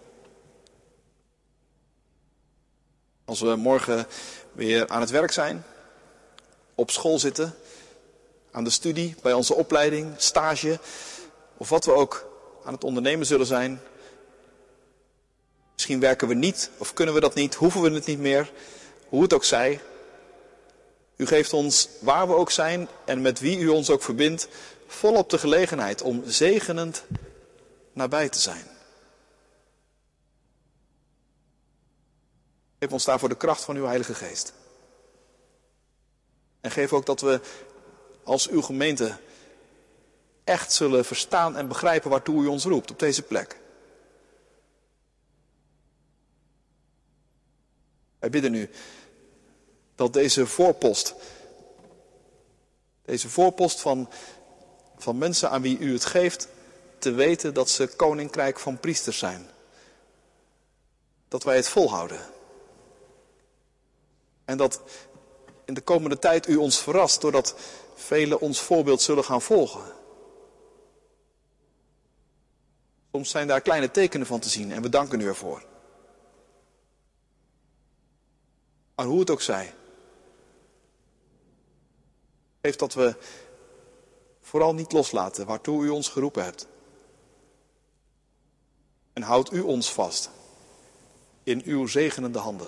Als we morgen weer aan het werk zijn, op school zitten, aan de studie, bij onze opleiding, stage, of wat we ook aan het ondernemen zullen zijn. Misschien werken we niet, of kunnen we dat niet, hoeven we het niet meer, hoe het ook zij. U geeft ons, waar we ook zijn en met wie u ons ook verbindt, volop de gelegenheid om zegenend nabij te zijn. Geef ons daarvoor de kracht van uw Heilige Geest. En geef ook dat we als uw gemeente echt zullen verstaan en begrijpen waartoe u ons roept op deze plek. Wij bidden u dat deze voorpost, deze voorpost van, van mensen aan wie u het geeft, te weten dat ze koninkrijk van priesters zijn. Dat wij het volhouden. En dat in de komende tijd u ons verrast doordat velen ons voorbeeld zullen gaan volgen. Soms zijn daar kleine tekenen van te zien en we danken u ervoor. Maar hoe het ook zij, geef dat we vooral niet loslaten waartoe u ons geroepen hebt. En houd u ons vast in uw zegenende handen.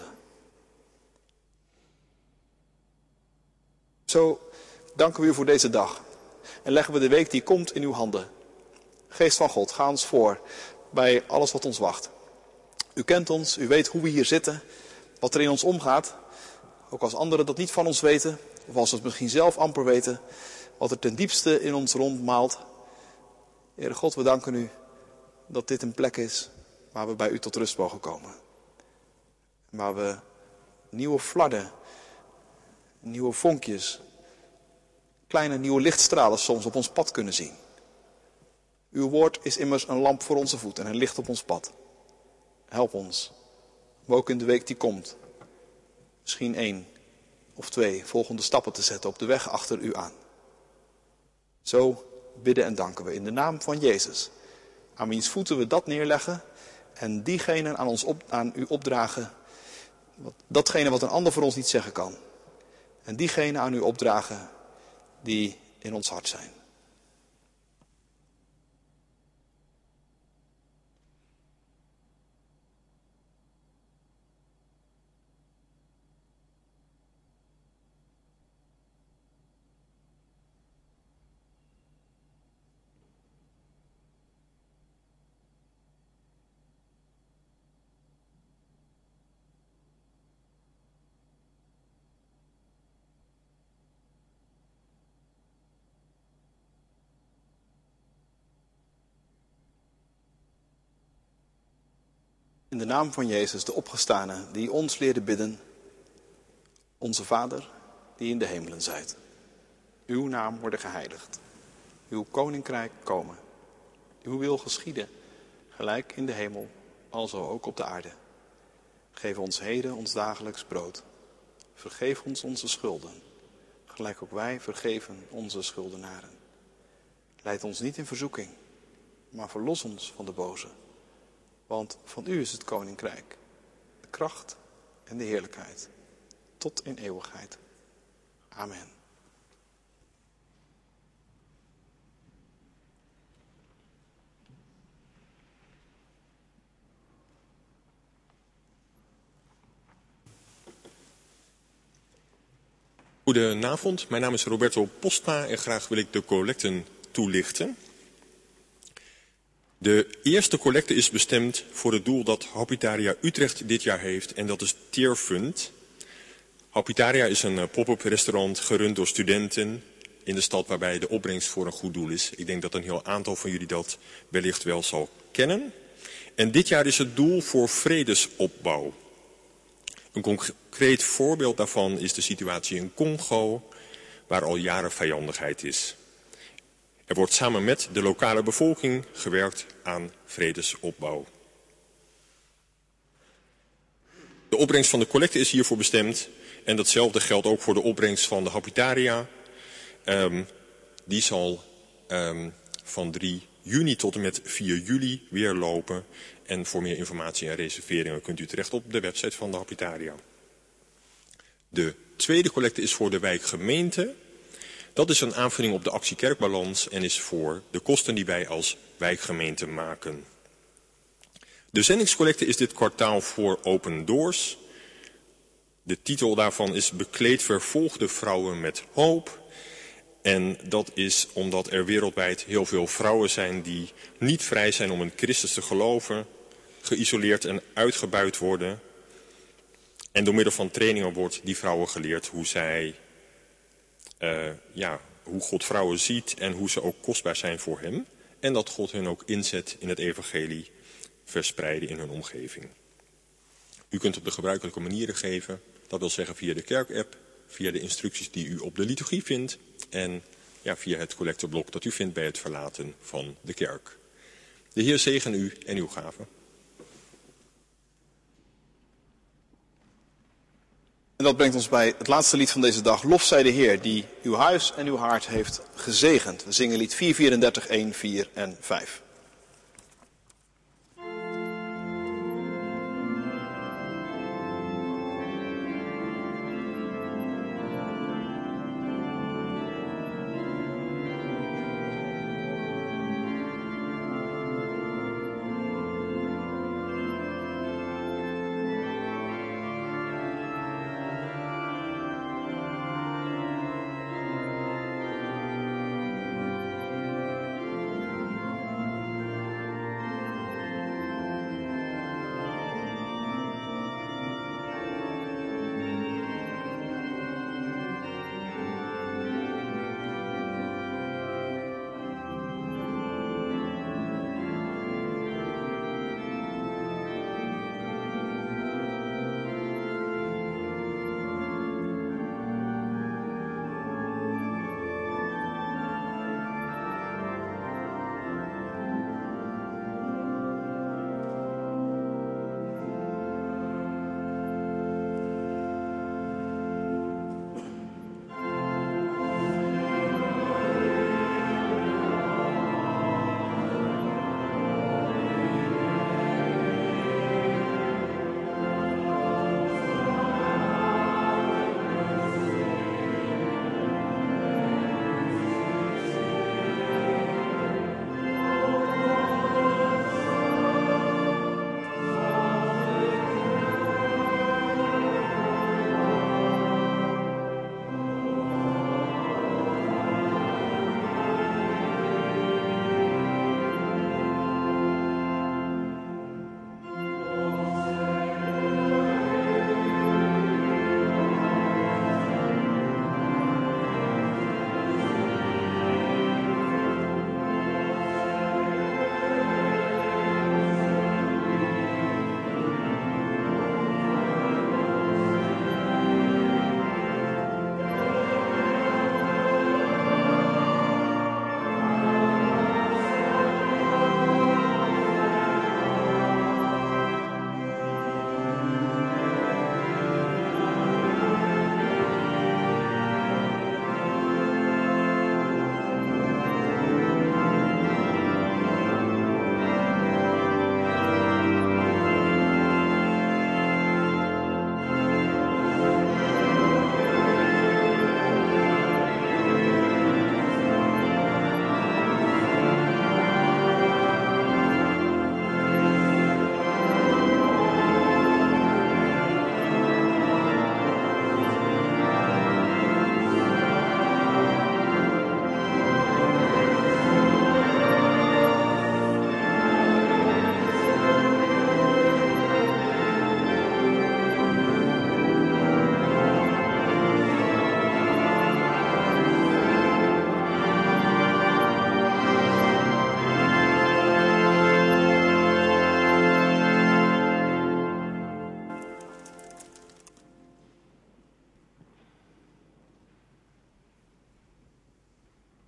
Zo danken we u voor deze dag en leggen we de week die komt in uw handen. Geest van God, ga ons voor bij alles wat ons wacht. U kent ons, u weet hoe we hier zitten, wat er in ons omgaat. Ook als anderen dat niet van ons weten, of als we het misschien zelf amper weten, wat er ten diepste in ons rondmaalt. Heere God, we danken u dat dit een plek is waar we bij u tot rust mogen komen. Waar we nieuwe flarden, nieuwe vonkjes, kleine nieuwe lichtstralen soms op ons pad kunnen zien. Uw woord is immers een lamp voor onze voet en een licht op ons pad. Help ons, om ook in de week die komt, misschien één of twee volgende stappen te zetten op de weg achter u aan. Zo bidden en danken we in de naam van Jezus, aan wiens voeten we dat neerleggen en diegene aan, ons op, aan u opdragen, wat, datgene wat een ander voor ons niet zeggen kan. En diegene aan u opdragen die in ons hart zijn. In de naam van Jezus, de opgestane, die ons leerde bidden. Onze Vader, die in de hemelen zijt. Uw naam worden geheiligd. Uw koninkrijk komen. Uw wil geschieden, gelijk in de hemel, alzo ook op de aarde. Geef ons heden ons dagelijks brood. Vergeef ons onze schulden, gelijk ook wij vergeven onze schuldenaren. Leid ons niet in verzoeking, maar verlos ons van de boze. Want van u is het koninkrijk, de kracht en de heerlijkheid, tot in eeuwigheid. Amen. Goedenavond, mijn naam is Roberto Postma en graag wil ik de collecten toelichten. De eerste collecte is bestemd voor het doel dat Hospitaria Utrecht dit jaar heeft en dat is Tearfund. Hospitaria is een pop-up restaurant gerund door studenten in de stad waarbij de opbrengst voor een goed doel is. Ik denk dat een heel aantal van jullie dat wellicht wel zal kennen. En dit jaar is het doel voor vredesopbouw. Een concreet voorbeeld daarvan is de situatie in Congo, waar al jaren vijandigheid is. Er wordt samen met de lokale bevolking gewerkt aan vredesopbouw. De opbrengst van de collecte is hiervoor bestemd en datzelfde geldt ook voor de opbrengst van de Habitaria. Um, die zal um, van drie juni tot en met vier juli weer lopen. En voor meer informatie en reserveringen kunt u terecht op de website van de Habitaria. De tweede collecte is voor de wijkgemeente. Dat is een aanvulling op de actie Kerkbalans en is voor de kosten die wij als wijkgemeente maken. De zendingscollecte is dit kwartaal voor Open Doors. De titel daarvan is Bekleed vervolgde vrouwen met hoop. En dat is omdat er wereldwijd heel veel vrouwen zijn die niet vrij zijn om in Christus te geloven, geïsoleerd en uitgebuit worden. En door middel van trainingen wordt die vrouwen geleerd hoe zij, uh, ja, hoe God vrouwen ziet en hoe ze ook kostbaar zijn voor hem. En dat God hen ook inzet in het evangelie verspreiden in hun omgeving. U kunt op de gebruikelijke manieren geven, dat wil zeggen via de kerkapp, via de instructies die u op de liturgie vindt en ja, via het collecteblok dat u vindt bij het verlaten van de kerk. De Heer zegen u en uw gaven. En dat brengt ons bij het laatste lied van deze dag. Lof zij de Heer die uw huis en uw hart heeft gezegend. We zingen lied vier vierendertig, een, vier en vijf.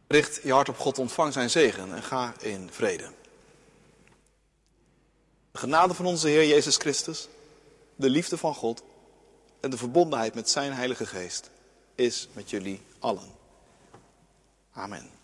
Richt je hart op God, ontvang zijn zegen en ga in vrede. De genade van onze Heer Jezus Christus, de liefde van God en de verbondenheid met zijn Heilige Geest is met jullie allen. Amen.